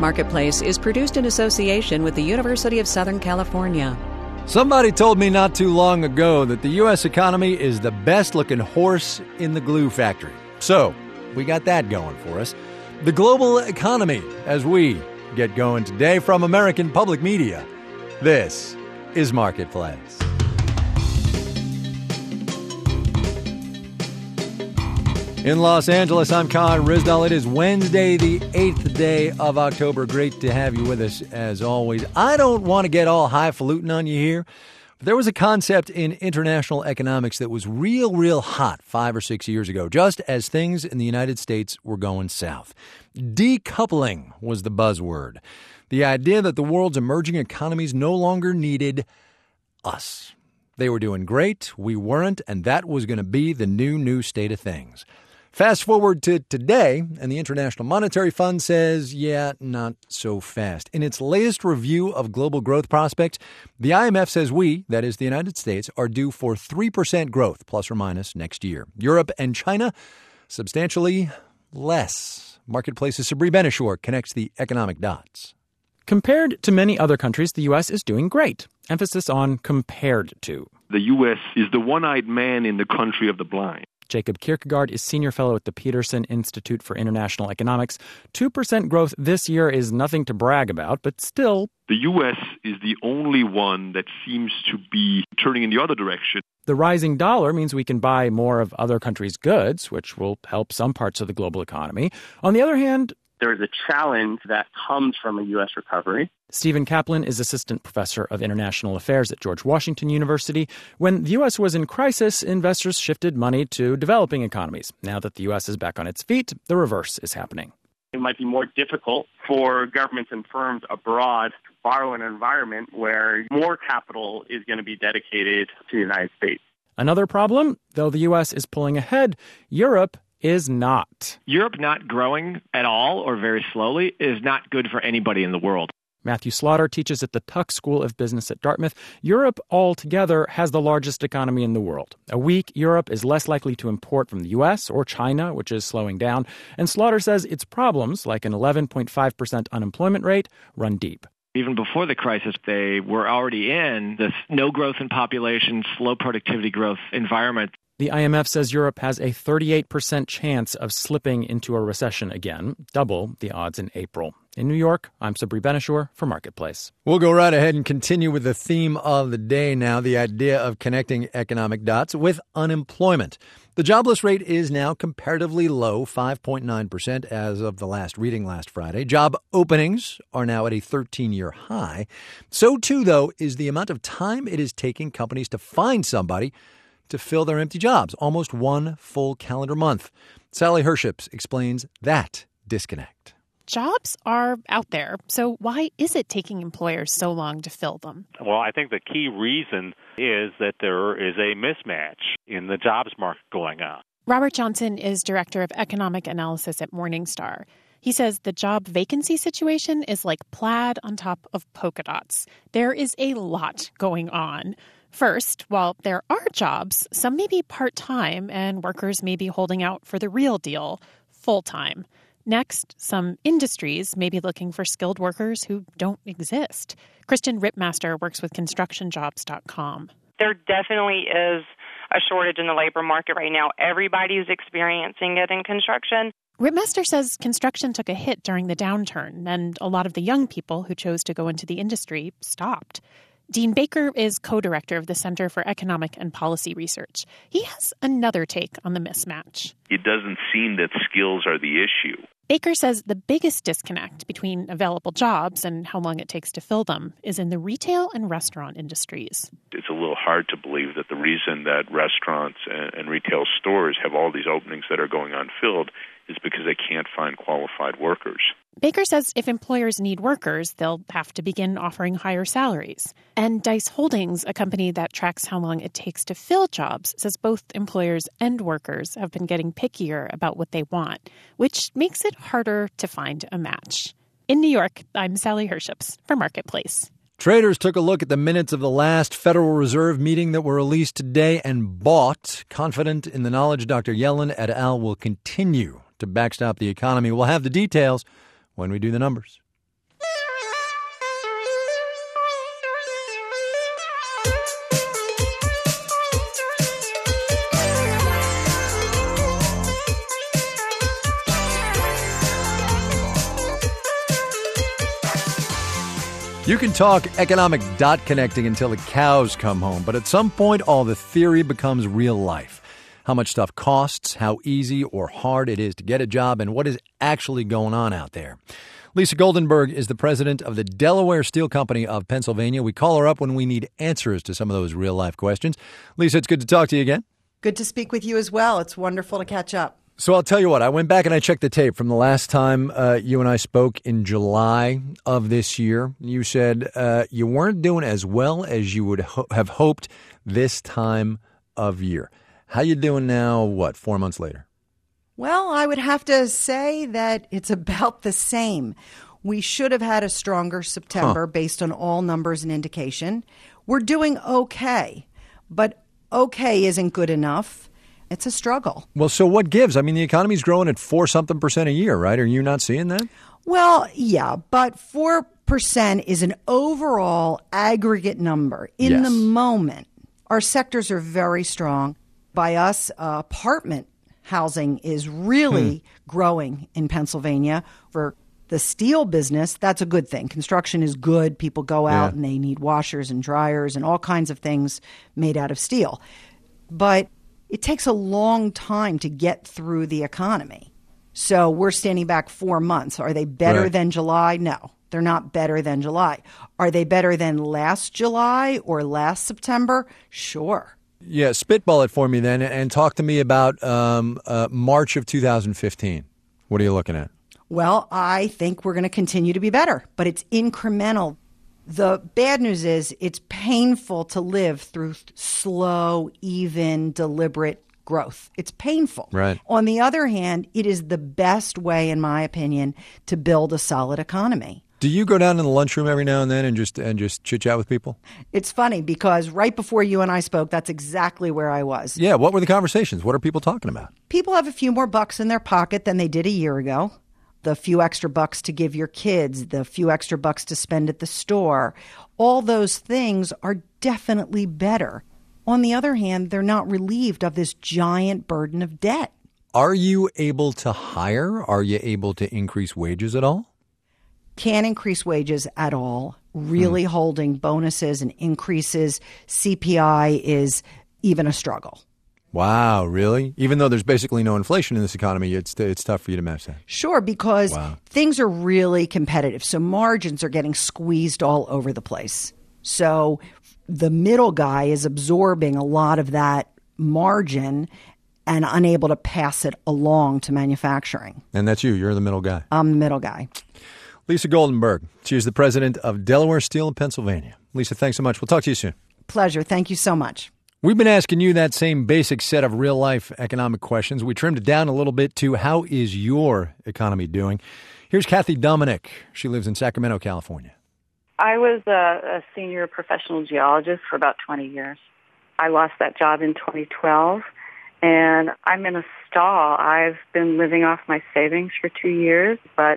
Marketplace is produced in association with the University of Southern California. Somebody told me not too long ago that the U.S. economy is the best-looking horse in the glue factory. So, we got that going for us. The global economy, as we get going today from American Public Media. This is Marketplace. In Los Angeles, I'm Con Rizdal. It is Wednesday, the 8th day of October. Great to have you with us, as always. I don't want to get all highfalutin on you here, but there was a concept in international economics that was real hot 5 or 6 years ago, just as things in the United States were going south. Decoupling was the buzzword. The idea that the world's emerging economies no longer needed us. They were doing great, we weren't, and that was going to be the new state of things. Fast forward to today, and the International Monetary Fund says, yeah, not so fast. In its latest review of global growth prospects, the IMF says we, that is the United States, are due for 3% growth, plus or minus, next year. Europe and China, substantially less. Marketplace's Sabri Benishore connects the economic dots. Compared to many other countries, the U.S. is doing great. Emphasis on compared to. The U.S. is the one-eyed man in the country of the blind. Jacob Kierkegaard is senior fellow at the Peterson Institute for International Economics. 2% growth this year is nothing to brag about, but still. The U.S. is the only one that seems to be turning in the other direction. The rising dollar means we can buy more of other countries' goods, which will help some parts of the global economy. On the other hand, there is a challenge that comes from a U.S. recovery. Stephen Kaplan is assistant professor of international affairs at George Washington University. When the U.S. was in crisis, investors shifted money to developing economies. Now that the U.S. is back on its feet, the reverse is happening. It might be more difficult for governments and firms abroad to borrow in an environment where more capital is going to be dedicated to the United States. Another problem, though the U.S. is pulling ahead, Europe is not. Europe not growing at all or very slowly is not good for anybody in the world. Matthew Slaughter teaches at the Tuck School of Business at Dartmouth. Europe altogether has the largest economy in the world. A weak Europe is less likely to import from the U.S. or China, which is slowing down. And Slaughter says its problems, like an 11.5% unemployment rate, run deep. Even before the crisis, they were already in this no growth in population, slow productivity growth environment. The IMF says Europe has a 38% chance of slipping into a recession again, double the odds in April. In New York, I'm Sabri Benishore for Marketplace. We'll go right ahead and continue with the theme of the day now, the idea of connecting economic dots with unemployment. The jobless rate is now comparatively low, 5.9% as of the last reading last Friday. Job openings are now at a 13-year high. So, too, though, is the amount of time it is taking companies to find somebody to fill their empty jobs, almost one full calendar month. Sally Herships explains that disconnect. Jobs are out there, so why is it taking employers so long to fill them? Well, I think the key reason is that there is a mismatch in the jobs market going on. Robert Johnson is director of economic analysis at Morningstar. He says the job vacancy situation is like plaid on top of polka dots. There is a lot going on. First, while there are jobs, some may be part-time and workers may be holding out for the real deal, full-time. Next, some industries may be looking for skilled workers who don't exist. Kristen Ripmaster works with ConstructionJobs.com. There definitely is a shortage in the labor market right now. Everybody's experiencing it in construction. Ripmaster says construction took a hit during the downturn, and a lot of the young people who chose to go into the industry stopped. Dean Baker is co-director of the Center for Economic and Policy Research. He has another take on the mismatch. It doesn't seem that skills are the issue. Baker says the biggest disconnect between available jobs and how long it takes to fill them is in the retail and restaurant industries. It's a little hard to believe that the reason that restaurants and retail stores have all these openings that are going unfilled is because they can't find qualified workers. Baker says if employers need workers, they'll have to begin offering higher salaries. And Dice Holdings, a company that tracks how long it takes to fill jobs, says both employers and workers have been getting pickier about what they want, which makes it harder to find a match. In New York, I'm Sally Herships for Marketplace. Traders took a look at the minutes of the last Federal Reserve meeting that were released today and bought, confident in the knowledge Dr. Yellen et al. Will continue to backstop the economy. We'll have the details when we do the numbers. You can talk economic dot connecting until the cows come home, but at some point, all the theory becomes real life. How much stuff costs, how easy or hard it is to get a job, and what is actually going on out there. Lisa Goldenberg is the president of the Delaware Steel Company of Pennsylvania. We call her up when we need answers to some of those real-life questions. Lisa, it's good to talk to you again. Good to speak with you as well. It's wonderful to catch up. So I'll tell you what, I went back and I checked the tape from the last time you and I spoke in July of this year. You said you weren't doing as well as you would have hoped this time of year. How you doing now, 4 months later? Well, I would have to say that it's about the same. We should have had a stronger September based on all numbers and indication. We're doing okay, but okay isn't good enough. It's a struggle. Well, so what gives? I mean, the economy's growing at 4-something% a year, right? Are you not seeing that? Well, yeah, but 4% is an overall aggregate number. In the moment, our sectors are very strong. By us, apartment housing is really growing in Pennsylvania. For the steel business, that's a good thing. Construction is good. People go out and they need washers and dryers and all kinds of things made out of steel. But it takes a long time to get through the economy. So we're standing back 4 months. Are they better than July? No, they're not better than July. Are they better than last July or last September? Sure. Yeah, spitball it for me then and talk to me about March of 2015. What are you looking at? Well, I think we're going to continue to be better, but it's incremental. The bad news is it's painful to live through slow, even, deliberate growth. It's painful. Right. On the other hand, it is the best way, in my opinion, to build a solid economy. Do you go down in the lunchroom every now and then and just chit-chat with people? It's funny because right before you and I spoke, that's exactly where I was. Yeah, what were the conversations? What are people talking about? People have a few more bucks in their pocket than they did a year ago. The few extra bucks to give your kids, the few extra bucks to spend at the store. All those things are definitely better. On the other hand, they're not relieved of this giant burden of debt. Are you able to hire? Are you able to increase wages at all? Can't increase wages at all. Really holding bonuses and increases. CPI is even a struggle. Wow, really? Even though there's basically no inflation in this economy, it's tough for you to match that. Sure, because things are really competitive. So margins are getting squeezed all over the place. So the middle guy is absorbing a lot of that margin and unable to pass it along to manufacturing. And that's you. You're the middle guy. I'm the middle guy. Lisa Goldenberg. She is the president of Delaware Steel in Pennsylvania. Lisa, thanks so much. We'll talk to you soon. Pleasure. Thank you so much. We've been asking you that same basic set of real-life economic questions. We trimmed it down a little bit to how is your economy doing? Here's Kathy Dominic. She lives in Sacramento, California. I was a senior professional geologist for about 20 years. I lost that job in 2012, and I'm in a stall. I've been living off my savings for 2 years, but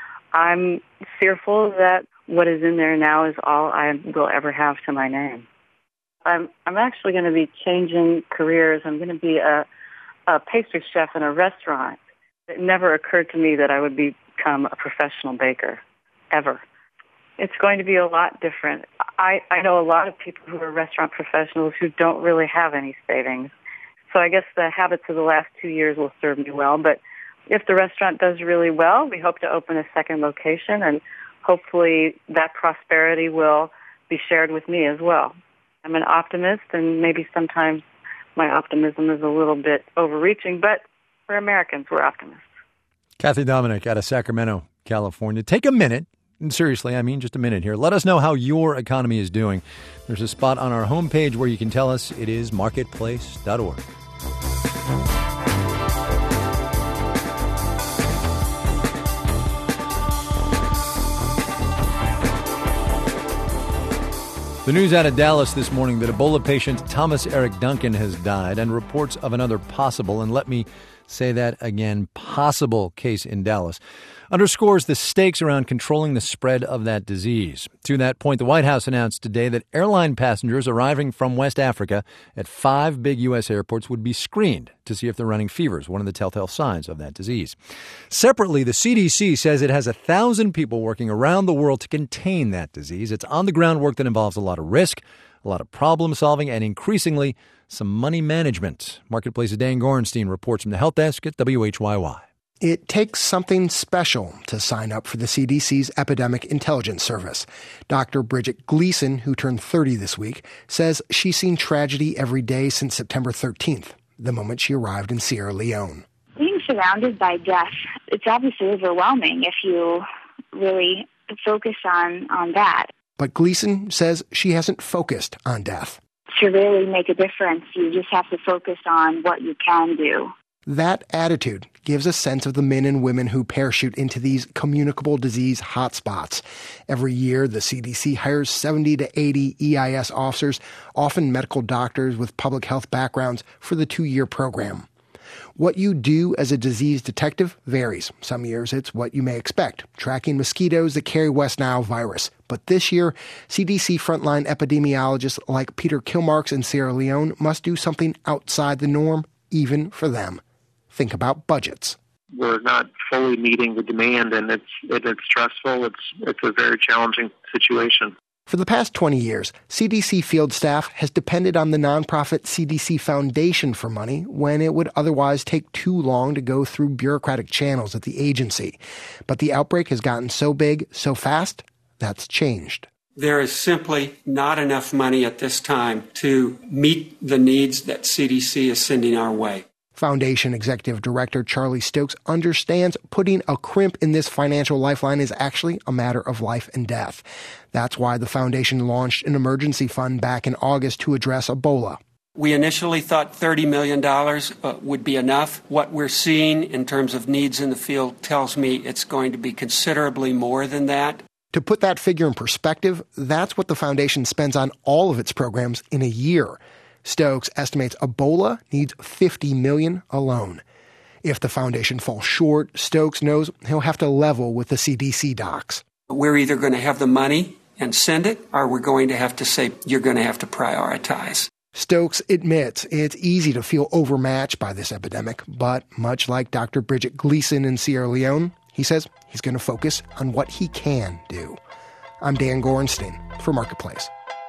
I'm fearful that what is in there now is all I will ever have to my name. I'm actually going to be changing careers. I'm going to be a pastry chef in a restaurant. It never occurred to me that I would become a professional baker, ever. It's going to be a lot different. I know a lot of people who are restaurant professionals who don't really have any savings. So I guess the habits of the last 2 years will serve me well. But if the restaurant does really well, we hope to open a second location, and hopefully that prosperity will be shared with me as well. I'm an optimist, and maybe sometimes my optimism is a little bit overreaching, but we're Americans, we're optimists. Kathy Dominic out of Sacramento, California. Take a minute, and seriously, I mean just a minute here. Let us know how your economy is doing. There's a spot on our homepage where you can tell us. It is marketplace.org. The news out of Dallas this morning that Ebola patient Thomas Eric Duncan has died and reports of another possible, and let me Say that again, possible case in Dallas. Underscores the stakes around controlling the spread of that disease. To that point, the White House announced today that airline passengers arriving from West Africa at 5 big U.S. airports would be screened to see if they're running fevers, one of the telltale signs of that disease. Separately, the CDC says it has 1,000 people working around the world to contain that disease. It's on-the-ground work that involves a lot of risk, a lot of problem solving, and increasingly some money management. Marketplace's Dan Gorenstein reports from the Health Desk at WHYY. It takes something special to sign up for the CDC's Epidemic Intelligence Service. Dr. Bridget Gleason, who turned 30 this week, says she's seen tragedy every day since September 13th, the moment she arrived in Sierra Leone. Being surrounded by death, it's obviously overwhelming if you really focus on that. But Gleason says she hasn't focused on death. To really make a difference, you just have to focus on what you can do. That attitude gives a sense of the men and women who parachute into these communicable disease hotspots. Every year, the CDC hires 70 to 80 EIS officers, often medical doctors with public health backgrounds, for the 2-year program. What you do as a disease detective varies. Some years it's what you may expect, tracking mosquitoes that carry West Nile virus. But this year, CDC frontline epidemiologists like Peter Kilmarks in Sierra Leone must do something outside the norm, even for them. Think about budgets. We're not fully meeting the demand, and it's stressful. It's a very challenging situation. For the past 20 years, CDC field staff has depended on the nonprofit CDC Foundation for money when it would otherwise take too long to go through bureaucratic channels at the agency. But the outbreak has gotten so big, so fast, that's changed. There is simply not enough money at this time to meet the needs that CDC is sending our way. Foundation Executive Director Charlie Stokes understands putting a crimp in this financial lifeline is actually a matter of life and death. That's why the foundation launched an emergency fund back in August to address Ebola. We initially thought $30 million would be enough. What we're seeing in terms of needs in the field tells me it's going to be considerably more than that. To put that figure in perspective, that's what the foundation spends on all of its programs in a year. Stokes estimates Ebola needs $50 million alone. If the foundation falls short, Stokes knows he'll have to level with the CDC docs. We're either going to have the money and send it, or we're going to have to say, you're going to have to prioritize. Stokes admits it's easy to feel overmatched by this epidemic, but much like Dr. Bridget Gleason in Sierra Leone, he says he's going to focus on what he can do. I'm Dan Gorenstein for Marketplace.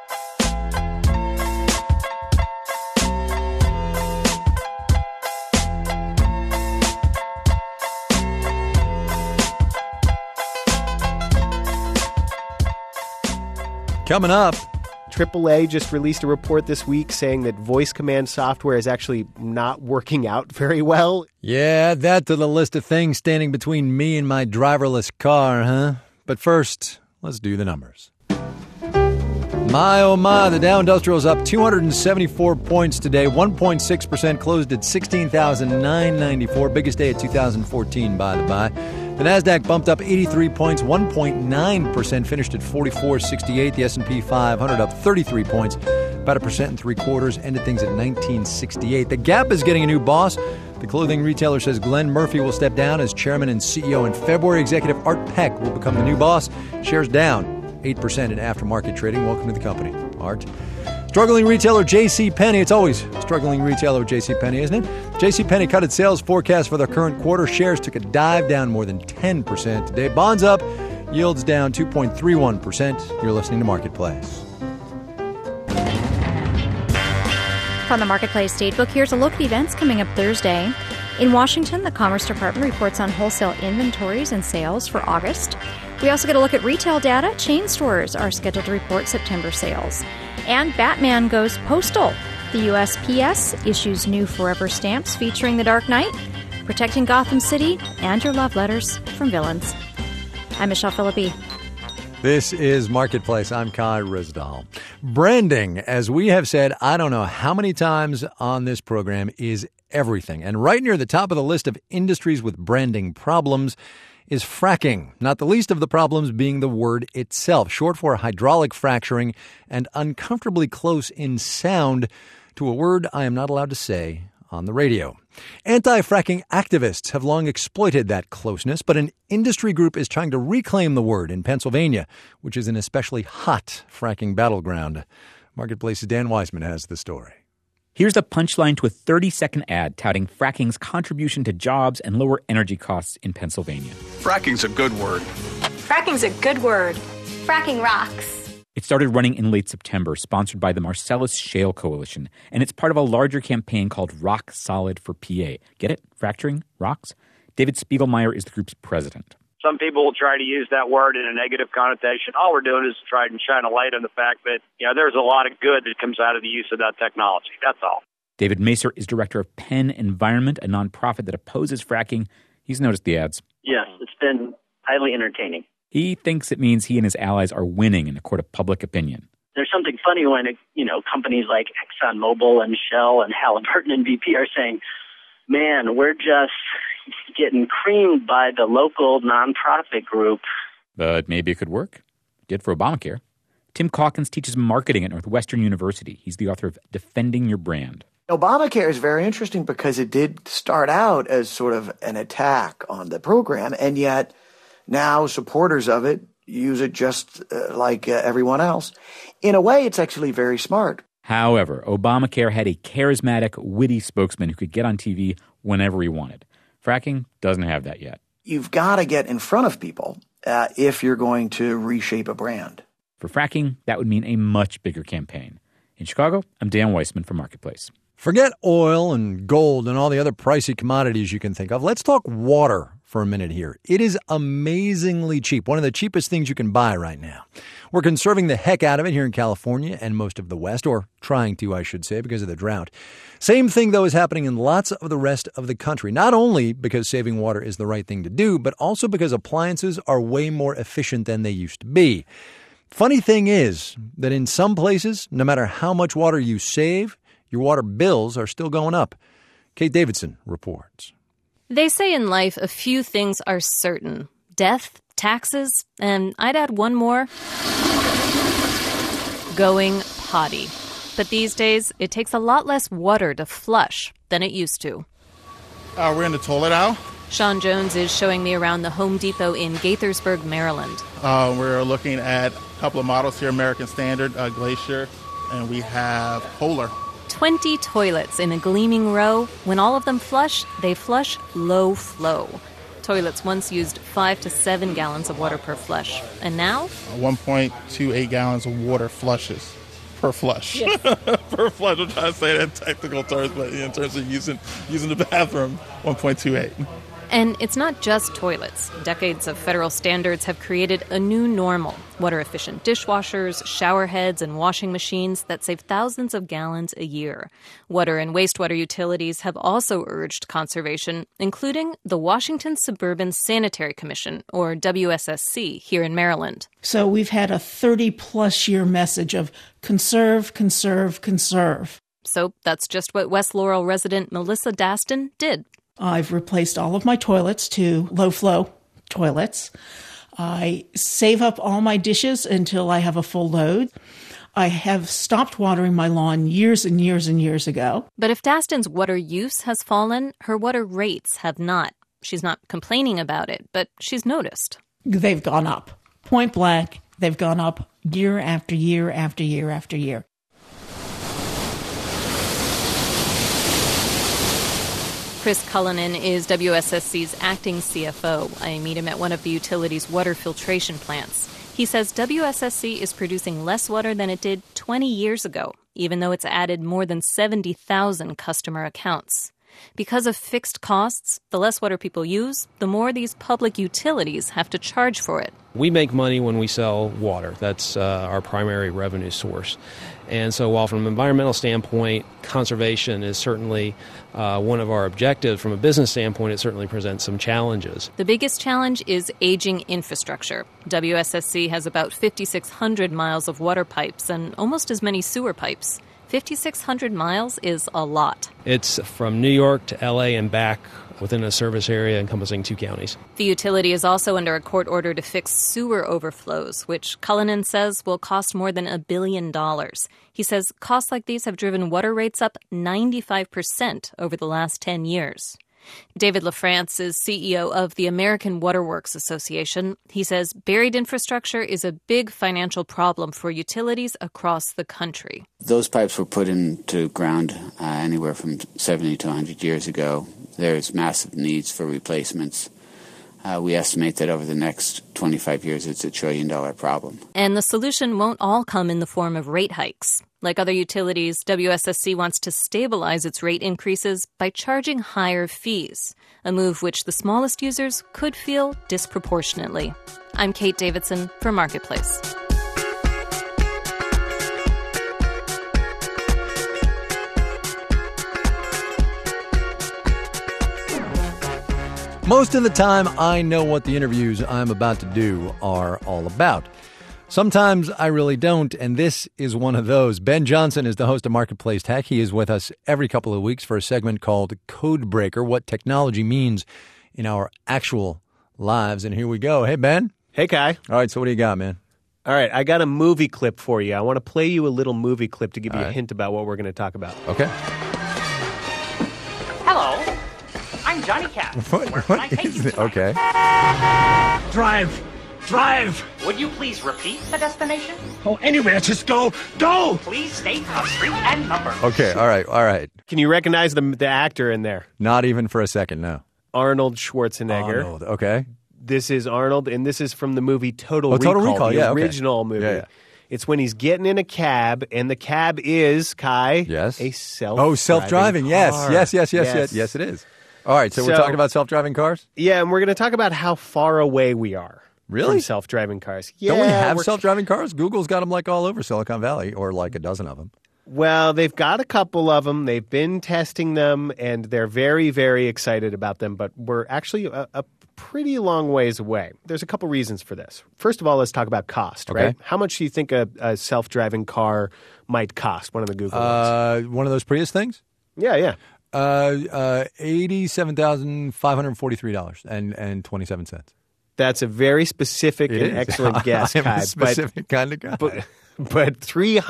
Coming up, AAA just released a report this week saying that voice command software is actually not working out very well. Yeah, add that to the list of things standing between me and my driverless car, huh? But first, let's do the numbers. My, oh my, the Dow Industrial is up 274 points today. 1.6% closed at 16,994. Biggest day of 2014, by the by. The Nasdaq bumped up 83 points, 1.9%, finished at 4468. The S&P 500 up 33 points, about 1.75%, ended things at 1968. The Gap is getting a new boss. The clothing retailer says Glenn Murphy will step down as chairman and CEO in February. Executive Art Peck will become the new boss. Shares down 8% in aftermarket trading. Welcome to the company, Art. Struggling retailer JCPenney. It's always struggling retailer JCPenney, isn't it? JCPenney cut its sales forecast for the current quarter. Shares took a dive down more than 10% today. Bonds up, yields down 2.31%. You're listening to Marketplace. From the Marketplace Statebook, here's a look at events coming up Thursday. In Washington, the Commerce Department reports on wholesale inventories and sales for August. We also get a look at retail data. Chain stores are scheduled to report September sales. And Batman goes postal. The USPS issues new Forever stamps featuring the Dark Knight, protecting Gotham City, and your love letters from villains. I'm Michelle Philippi. This is Marketplace. I'm Kai Rizdal. Branding, as we have said, I don't know how many times on this program, is everything. And right near the top of the list of industries with branding problems is fracking, not the least of the problems being the word itself, short for hydraulic fracturing and uncomfortably close in sound to a word I am not allowed to say on the radio. Anti-fracking activists have long exploited that closeness, but an industry group is trying to reclaim the word in Pennsylvania, which is an especially hot fracking battleground. Marketplace's Dan Weissman has the story. Here's the punchline to a 30-second ad touting fracking's contribution to jobs and lower energy costs in Pennsylvania. Fracking's a good word. Fracking's a good word. Fracking rocks. It started running in late September, sponsored by the Marcellus Shale Coalition, and it's part of a larger campaign called Rock Solid for PA. Get it? Fracturing? Rocks? David Spiegelmeier is the group's president. Some people will try to use that word in a negative connotation. All we're doing is try and shine a light on the fact that, there's a lot of good that comes out of the use of that technology. That's all. David Macer is director of Penn Environment, a nonprofit that opposes fracking. He's noticed the ads. Yes, it's been highly entertaining. He thinks it means he and his allies are winning in a court of public opinion. There's something funny when, companies like ExxonMobil and Shell and Halliburton and BP are saying, man, we're just getting creamed by the local nonprofit group. But maybe it could work. Did for Obamacare. Tim Calkins teaches marketing at Northwestern University. He's the author of Defending Your Brand. Obamacare is very interesting because it did start out as sort of an attack on the program, and yet now supporters of it use it just like everyone else. In a way, it's actually very smart. However, Obamacare had a charismatic, witty spokesman who could get on TV whenever he wanted. Fracking doesn't have that yet. You've got to get in front of people if you're going to reshape a brand. For fracking, that would mean a much bigger campaign. In Chicago, I'm Dan Weissman for Marketplace. Forget oil and gold and all the other pricey commodities you can think of. Let's talk water for a minute here. It is amazingly cheap, one of the cheapest things you can buy right now. We're conserving the heck out of it here in California and most of the West, or trying to, I should say, because of the drought. Same thing, though, is happening in lots of the rest of the country, not only because saving water is the right thing to do, but also because appliances are way more efficient than they used to be. Funny thing is that in some places, no matter how much water you save, your water bills are still going up. Kate Davidson reports. They say in life a few things are certain. Death, taxes, and I'd add one more. Going potty. But these days, it takes a lot less water to flush than it used to. We're in the toilet aisle. Sean Jones is showing me around the Home Depot in Gaithersburg, Maryland. We're looking at a couple of models here, American Standard, Glacier, and we have Polar. 20 toilets in a gleaming row. When all of them flush, they flush low flow. Toilets once used 5 to 7 gallons of water per flush. And now? 1.28 gallons of water flushes per flush. Yes. Per flush. I'm trying to say that in technical terms, but in terms of using the bathroom, 1.28. And it's not just toilets. Decades of federal standards have created a new normal. Water-efficient dishwashers, shower heads, and washing machines that save thousands of gallons a year. Water and wastewater utilities have also urged conservation, including the Washington Suburban Sanitary Commission, or WSSC, here in Maryland. So we've had a 30-plus year message of conserve, conserve, conserve. So that's just what West Laurel resident Melissa Daston did. I've replaced all of my toilets to low-flow toilets. I save up all my dishes until I have a full load. I have stopped watering my lawn years and years and years ago. But if Daston's water use has fallen, her water rates have not. She's not complaining about it, but she's noticed. They've gone up. Point blank, they've gone up year after year after year after year. Chris Cullinan is WSSC's acting CFO. I meet him at one of the utility's water filtration plants. He says WSSC is producing less water than it did 20 years ago, even though it's added more than 70,000 customer accounts. Because of fixed costs, the less water people use, the more these public utilities have to charge for it. We make money when we sell water. That's our primary revenue source. And so while from an environmental standpoint, conservation is certainly one of our objectives, from a business standpoint, it certainly presents some challenges. The biggest challenge is aging infrastructure. WSSC has about 5,600 miles of water pipes and almost as many sewer pipes. 5,600 miles is a lot. It's from New York to L.A. and back within a service area encompassing 2 counties. The utility is also under a court order to fix sewer overflows, which Cullinan says will cost more than $1 billion. He says costs like these have driven water rates up 95% over the last 10 years. David LaFrance is CEO of the American Waterworks Association. He says buried infrastructure is a big financial problem for utilities across the country. Those pipes were put into ground anywhere from 70 to 100 years ago. There's massive needs for replacements. We estimate that over the next 25 years, it's $1 trillion problem. And the solution won't all come in the form of rate hikes. Like other utilities, WSSC wants to stabilize its rate increases by charging higher fees, a move which the smallest users could feel disproportionately. I'm Kate Davidson for Marketplace. Most of the time, I know what the interviews I'm about to do are all about. Sometimes I really don't, and this is one of those. Ben Johnson is the host of Marketplace Tech. He is with us every couple of weeks for a segment called Codebreaker, what technology means in our actual lives. And here we go. Hey, Ben. Hey, Kai. All right, so what do you got, man? All right, I got a movie clip for you. I want to play you a little movie clip to give you a hint about what we're going to talk about. Okay. Hello. I'm Johnny Cash. What is it? Okay. Drive! Would you please repeat the destination? Oh, anywhere, just go! Please state a street and number. Okay, all right. Can you recognize the actor in there? Not even for a second, no. Arnold Schwarzenegger. Arnold, okay. This is Arnold, and this is from the movie Total Recall. Total Recall, the original movie. Yeah. It's when he's getting in a cab, and the cab is, Kai, yes, a self-driving self-driving, car. Yes, it is. All right, so we're talking about self-driving cars? Yeah, and we're going to talk about how far away we are from self-driving cars. Yeah, don't we have self-driving cars? Google's got them like all over Silicon Valley, or like a dozen of them. Well, they've got a couple of them. They've been testing them, and they're very, very excited about them, but we're actually a pretty long ways away. There's a couple reasons for this. First of all, let's talk about cost, right? How much do you think a self-driving car might cost, one of the Google ones? One of those Prius things? Yeah. $87,543.27. That's a very specific and excellent guess, Kai. I'm a specific kind of guy. But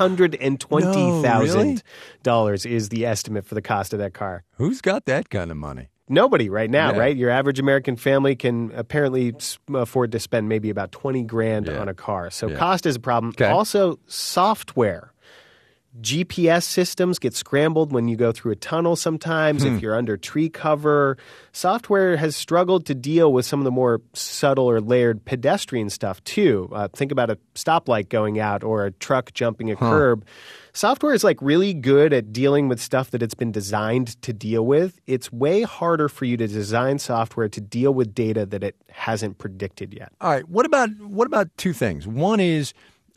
$320,000 is the estimate for the cost of that car. Who's got that kind of money? Nobody right now, right? Your average American family can apparently afford to spend maybe about $20,000 on a car. So cost is a problem. Okay. Also, software. GPS systems get scrambled when you go through a tunnel sometimes, if you're under tree cover. Software has struggled to deal with some of the more subtle or layered pedestrian stuff, too. Think about a stoplight going out or a truck jumping a curb. Software is like really good at dealing with stuff that it's been designed to deal with. It's way harder for you to design software to deal with data that it hasn't predicted yet. All right. What about two things? One is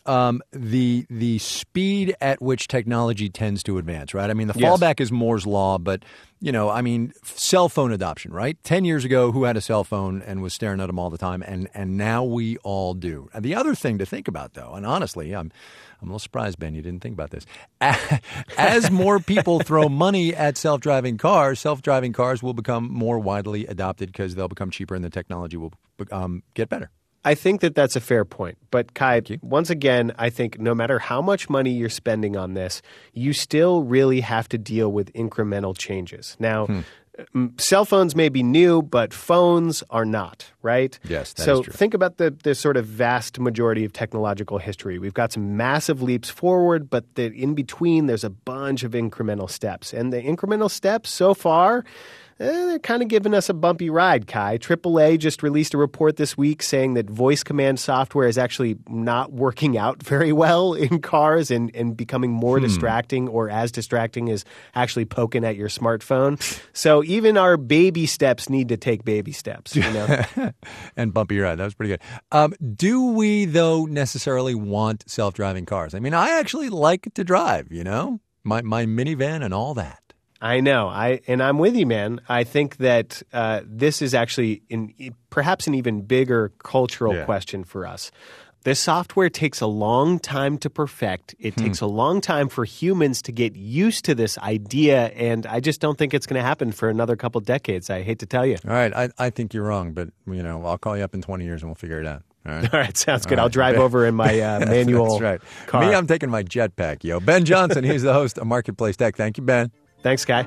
the speed at which technology tends to advance, right? I mean, the fallback is Moore's Law, but, cell phone adoption, right? 10 years ago, who had a cell phone and was staring at them all the time? And now we all do. And the other thing to think about, though, and honestly, I'm a little surprised, Ben, you didn't think about this. As more people throw money at self-driving cars will become more widely adopted because they'll become cheaper and the technology will get better. I think that that's a fair point. But Kai, once again, I think no matter how much money you're spending on this, you still really have to deal with incremental changes. Now, cell phones may be new, but phones are not, right? Yes, that is so true. Think about the sort of vast majority of technological history. We've got some massive leaps forward, but in between, there's a bunch of incremental steps. And the incremental steps so far, they're kind of giving us a bumpy ride, Kai. AAA just released a report this week saying that voice command software is actually not working out very well in cars and becoming more distracting, or as distracting as actually poking at your smartphone. So even our baby steps need to take baby steps. And bumpy ride. That was pretty good. Do we, though, necessarily want self-driving cars? I mean, I actually like to drive, my minivan and all that. I know. I'm with you, man. I think that this is actually perhaps an even bigger cultural question for us. This software takes a long time to perfect. It takes a long time for humans to get used to this idea, and I just don't think it's going to happen for another couple decades. I hate to tell you. All right, I think you're wrong, but I'll call you up in 20 years and we'll figure it out. All right, sounds good. I'll drive over in my manual That's right. car. Me, I'm taking my jetpack, yo. Ben Johnson, he's the host of Marketplace Tech. Thank you, Ben. Thanks, Guy.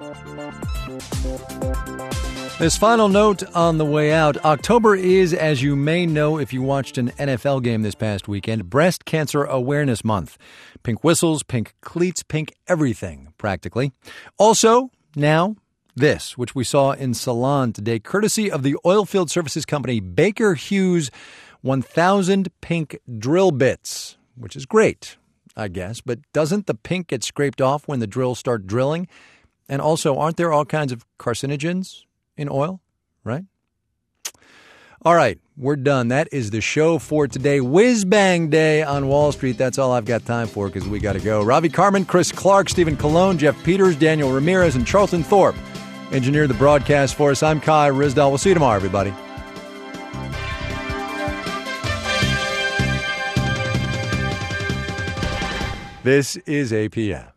This final note on the way out. October is, as you may know if you watched an NFL game this past weekend, Breast Cancer Awareness Month. Pink whistles, pink cleats, pink everything, practically. Also, now, this, which we saw in Salon today, courtesy of the oilfield services company Baker Hughes 1000 pink drill bits, which is great, I guess. But doesn't the pink get scraped off when the drills start drilling? And also, aren't there all kinds of carcinogens in oil, right? All right, we're done. That is the show for today. Whiz Bang Day on Wall Street. That's all I've got time for because we got to go. Ravi Carmen, Chris Clark, Stephen Colon, Jeff Peters, Daniel Ramirez, and Charlton Thorpe engineered the broadcast for us. I'm Kai Ryssdal. We'll see you tomorrow, everybody. This is APM.